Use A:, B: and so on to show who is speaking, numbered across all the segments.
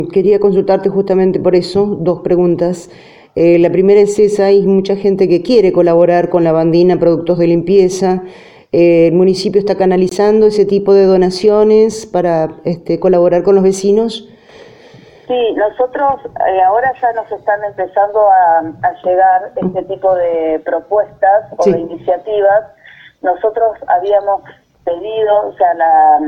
A: Quería consultarte justamente por eso, dos preguntas. La primera es esa: hay mucha gente que quiere colaborar con la Bandina Productos de Limpieza. ¿El municipio está canalizando ese tipo de donaciones para colaborar con los vecinos?
B: Sí, nosotros ahora ya nos están empezando a llegar este tipo de propuestas o de iniciativas. Nosotros habíamos pedido, o sea,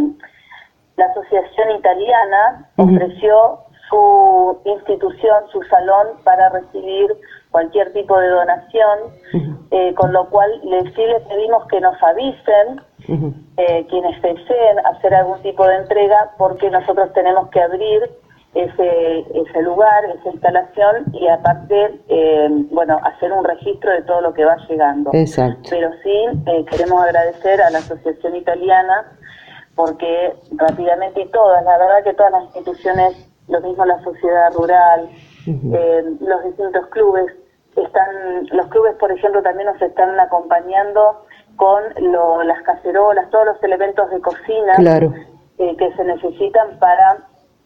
B: la Asociación Italiana ofreció su institución, su salón, para recibir cualquier tipo de donación, con lo cual sí les pedimos que nos avisen quienes deseen hacer algún tipo de entrega, porque nosotros tenemos que abrir ese lugar, esa instalación, y aparte, hacer un registro de todo lo que va llegando.
A: Exacto.
B: Pero sí, queremos agradecer a la Asociación Italiana, porque rápidamente, y todas, la verdad que todas las instituciones, lo mismo la sociedad rural, los distintos clubes, los clubes, por ejemplo, también nos están acompañando con las cacerolas, todos los elementos de cocina que se necesitan para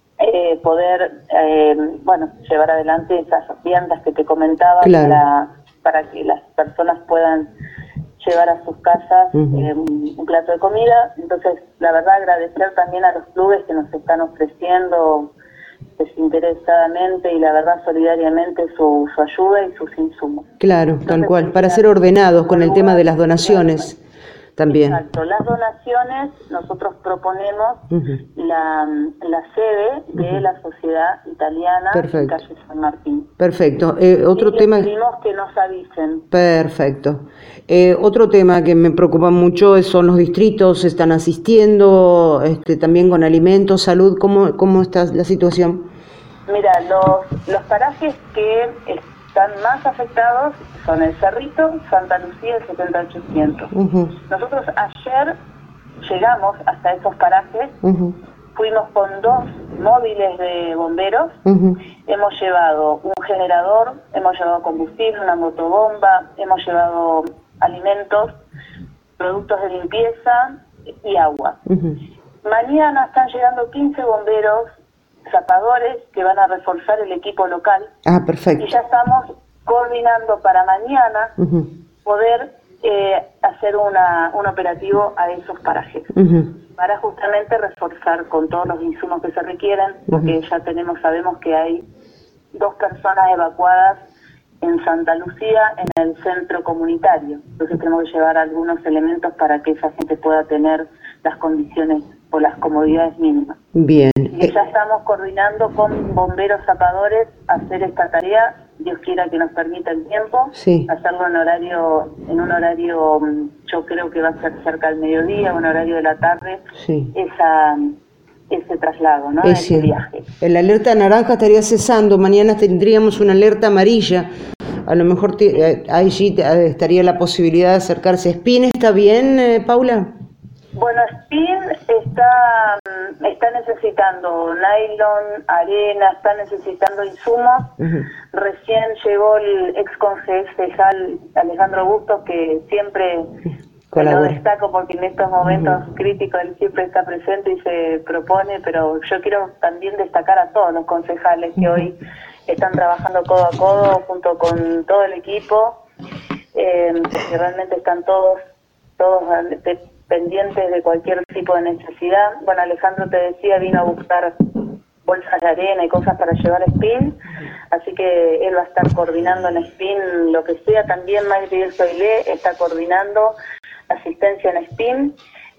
B: poder llevar adelante esas viandas que te comentaba, para que las personas puedan llevar a sus casas un plato de comida. Entonces, la verdad, agradecer también a los clubes que nos están ofreciendo desinteresadamente y la verdad solidariamente su ayuda y sus insumos.
A: Claro, tal cual, para ser ordenados con el tema de las donaciones. También.
B: Exacto, las donaciones, nosotros proponemos la sede de la Sociedad Italiana en calle San Martín.
A: Perfecto. Otro
B: y
A: tema.
B: Pedimos que nos avisen.
A: Perfecto. Otro tema que me preocupa mucho son los distritos. ¿Están asistiendo también con alimentos, salud? ¿Cómo está la situación?
B: Mira, los parajes que están más afectados son el Cerrito, Santa Lucía y 7800. Nosotros ayer llegamos hasta esos parajes, fuimos con 2 móviles de bomberos, hemos llevado un generador, hemos llevado combustible, una motobomba, hemos llevado alimentos, productos de limpieza y agua. Mañana están llegando 15 bomberos zapadores que van a reforzar el equipo local.
A: Perfecto.
B: Y ya estamos coordinando para mañana poder hacer un operativo a esos parajes, para justamente reforzar con todos los insumos que se requieren, porque ya sabemos que hay 2 personas evacuadas en Santa Lucía, en el centro comunitario. Entonces tenemos que llevar algunos elementos para que esa gente pueda tener las condiciones o las comodidades mínimas.
A: Bien.
B: Y ya estamos coordinando con bomberos zapadores hacer esta tarea, Dios quiera que nos permita el tiempo, hacerlo en un horario, yo creo que va a ser cerca del mediodía, un horario de la tarde, ese traslado, ¿no? Ese viaje.
A: La alerta naranja estaría cesando, mañana tendríamos una alerta amarilla. A lo mejor allí estaría la posibilidad de acercarse. ¿Spin está bien, Paula?
B: Bueno, Spin está necesitando nylon, arena, está necesitando insumos. Recién llegó el ex concejal Alejandro Bustos, que siempre lo destaco porque en estos momentos críticos él siempre está presente y se propone, pero yo quiero también destacar a todos los concejales que hoy están trabajando codo a codo junto con todo el equipo, que realmente están todos pendientes de cualquier tipo de necesidad. Bueno, Alejandro, te decía, vino a buscar bolsas de arena y cosas para llevar a Spin, así que él va a estar coordinando en Spin lo que sea. También Mayri Soilé está coordinando asistencia en Spin.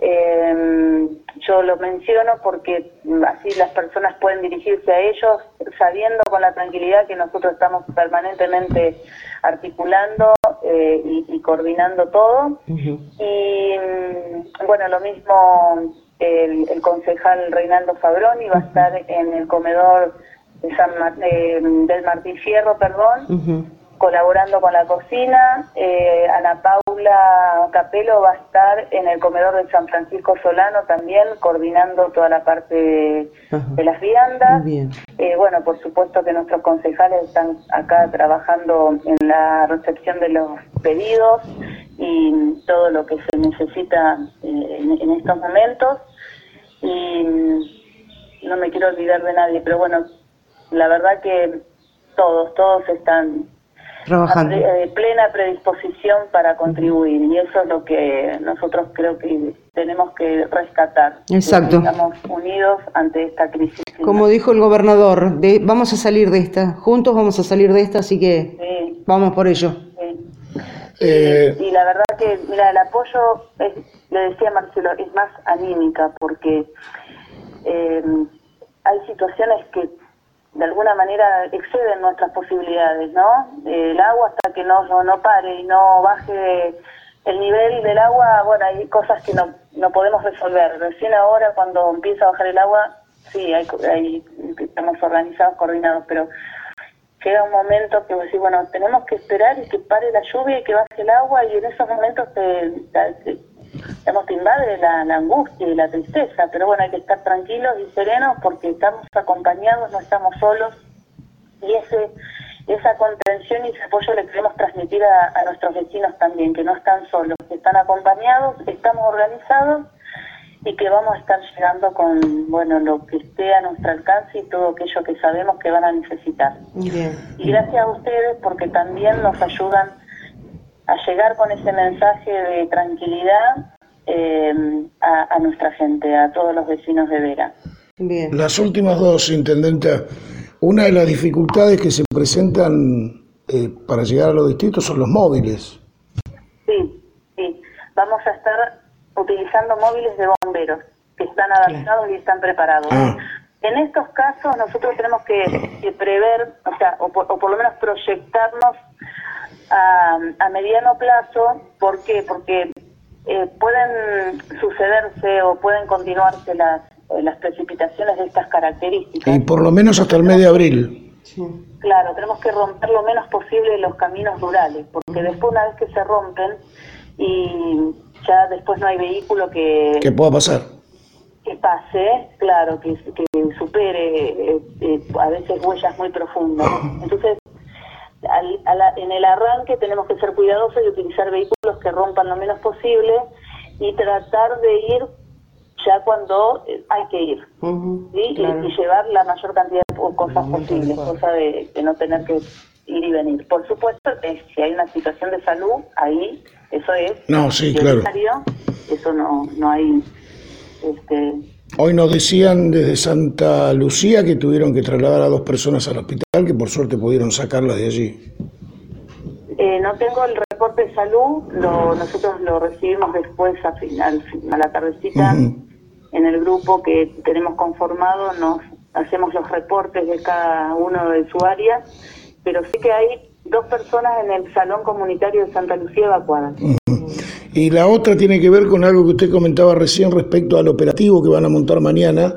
B: Yo lo menciono porque así las personas pueden dirigirse a ellos sabiendo con la tranquilidad que nosotros estamos permanentemente articulando y coordinando todo. Y bueno, lo mismo el concejal Reinaldo Fabroni va a estar en el comedor de del Martín Fierro, colaborando con la cocina. Ana Paula Capelo va a estar en el comedor de San Francisco Solano también, coordinando toda la parte de las viandas. Bueno, por supuesto que nuestros concejales están acá trabajando en la recepción de los pedidos y todo lo que se necesita en estos momentos. Y no me quiero olvidar de nadie, pero bueno, la verdad que todos están
A: trabajando.
B: Plena predisposición para contribuir, y eso es lo que nosotros creo que tenemos que rescatar.
A: Exacto.
B: Estamos unidos ante esta crisis.
A: Como dijo el gobernador, vamos a salir de esta, juntos vamos a salir de esta, así que sí, vamos por ello. Sí.
B: Y la verdad que, mira, el apoyo, le decía Marcelo, es más anímica, porque hay situaciones que de alguna manera exceden nuestras posibilidades, ¿no? El agua, hasta que no pare y no baje el nivel del agua, bueno, hay cosas que no podemos resolver. Recién ahora, cuando empieza a bajar el agua, sí, estamos organizados, coordinados, pero llega un momento que vos decís, bueno, tenemos que esperar y que pare la lluvia y que baje el agua, y en esos momentos te invade la angustia y la tristeza, pero bueno, hay que estar tranquilos y serenos porque estamos acompañados, no estamos solos, y esa comprensión y ese apoyo le queremos transmitir a nuestros vecinos también, que no están solos, que están acompañados, estamos organizados y que vamos a estar llegando con, bueno, lo que esté a nuestro alcance y todo aquello que sabemos que van a necesitar. Bien. Y gracias a ustedes porque también nos ayudan a llegar con ese mensaje de tranquilidad a nuestra gente, a todos los vecinos de Vera.
C: Bien. Las últimas dos, intendenta, una de las dificultades que se presentan para llegar a los distritos son los móviles.
B: Sí, vamos a estar utilizando móviles de bomberos que están adaptados y están preparados. En estos casos nosotros tenemos que prever, o sea, o por lo menos proyectarnos a mediano plazo. ¿Por qué? Porque pueden sucederse o pueden continuarse las precipitaciones de estas características.
C: Y por lo menos hasta el mes de abril.
B: Sí. Claro, tenemos que romper lo menos posible los caminos rurales, porque después, una vez que se rompen, y ya después no hay vehículo que
C: pueda pasar.
B: Que pase, claro, que supere a veces huellas muy profundas. Entonces, en el arranque tenemos que ser cuidadosos y utilizar vehículos que rompan lo menos posible y tratar de ir ya cuando hay que ir, ¿sí? Claro. Y llevar la mayor cantidad de cosas posibles, cosa de no tener que ir y venir. Por supuesto, si hay una situación de salud, ahí eso es
C: necesario,
B: claro. Eso no hay.
C: Hoy nos decían desde Santa Lucía que tuvieron que trasladar a 2 personas al hospital, que por suerte pudieron sacarlas de allí.
B: No tengo el reporte de salud, nosotros lo recibimos después a la tardecita. En el grupo que tenemos conformado nos hacemos los reportes de cada uno de su área, pero sí que hay 2 personas en el salón comunitario de Santa Lucía evacuadas.
C: Y la otra tiene que ver con algo que usted comentaba recién respecto al operativo que van a montar mañana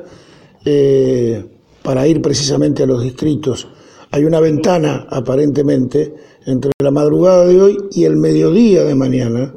C: para ir precisamente a los distritos. Hay una ventana, aparentemente, entre la madrugada de hoy y el mediodía de mañana,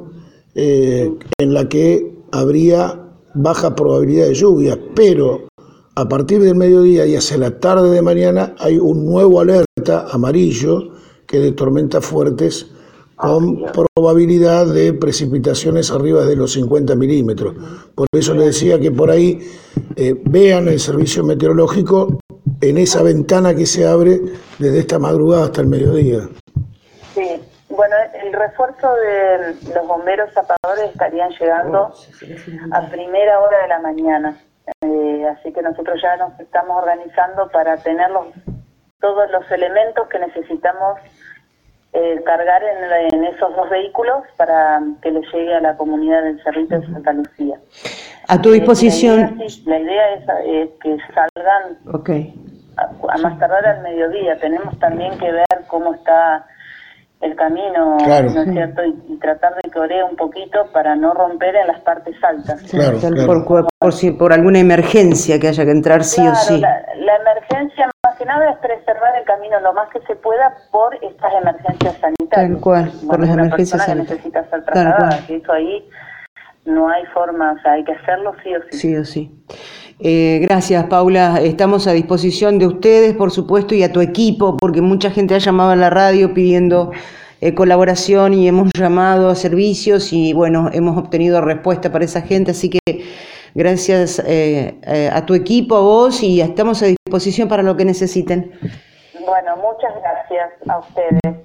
C: en la que habría baja probabilidad de lluvia, pero a partir del mediodía y hacia la tarde de mañana hay un nuevo alerta amarillo que es de tormentas fuertes con probabilidad de precipitaciones arriba de los 50 milímetros. Por eso le decía que por ahí vean el servicio meteorológico en esa ventana que se abre desde esta madrugada hasta el mediodía.
B: Sí, bueno, el refuerzo de los bomberos zapadores estarían llegando a primera hora de la mañana. Así que nosotros ya nos estamos organizando para tener todos los elementos que necesitamos cargar en esos 2 vehículos para que les llegue a la comunidad del Cerrito de Santa Lucía.
A: A tu disposición.
B: La idea es que salgan a más tardar al mediodía. Tenemos también que ver cómo está el camino, ¿no es cierto? Y tratar de que oree un poquito para no romper en las partes altas.
C: Claro.
A: Por alguna emergencia que haya que entrar sí o sí.
B: La emergencia más que nada es preservar el camino lo más que se pueda por estas emergencias sanitarias.
A: Tal cual, por las emergencias sanitarias.
B: Que necesita ser trasladada, que eso ahí no hay forma, o sea, hay que hacerlo sí o sí.
A: Sí o sí. Gracias, Paula. Estamos a disposición de ustedes, por supuesto, y a tu equipo, porque mucha gente ha llamado a la radio pidiendo colaboración y hemos llamado a servicios y, bueno, hemos obtenido respuesta para esa gente. Así que gracias a tu equipo, a vos, y estamos a disposición. disposición para lo que necesiten.
B: Bueno, muchas gracias a ustedes.